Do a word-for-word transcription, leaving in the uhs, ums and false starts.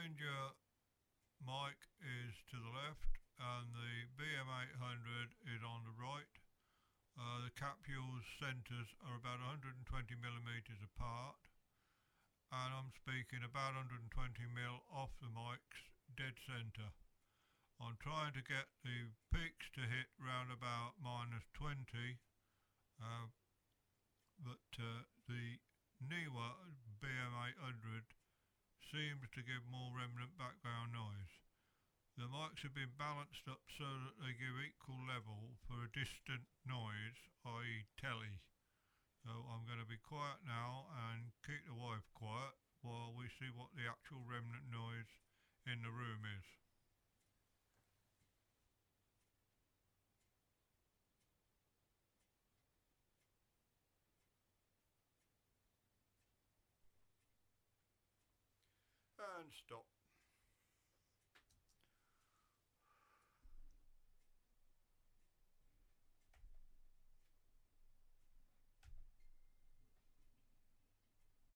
Ranger mic is to the left and the B M eight hundred is on the right. Uh, the capsule's centres are about one hundred twenty millimetres apart, and I'm speaking about one hundred twenty mil off the mic's dead centre. I'm trying to get the peaks to hit round about minus twenty, uh, but uh, the Neewer B M eight hundred seems to give more remnant background noise. The mics have been balanced up so that they give equal level for a distant noise, that is telly. So I'm going to be quiet now and keep the wife quiet while we see what the actual remnant noise in the room is. And stop.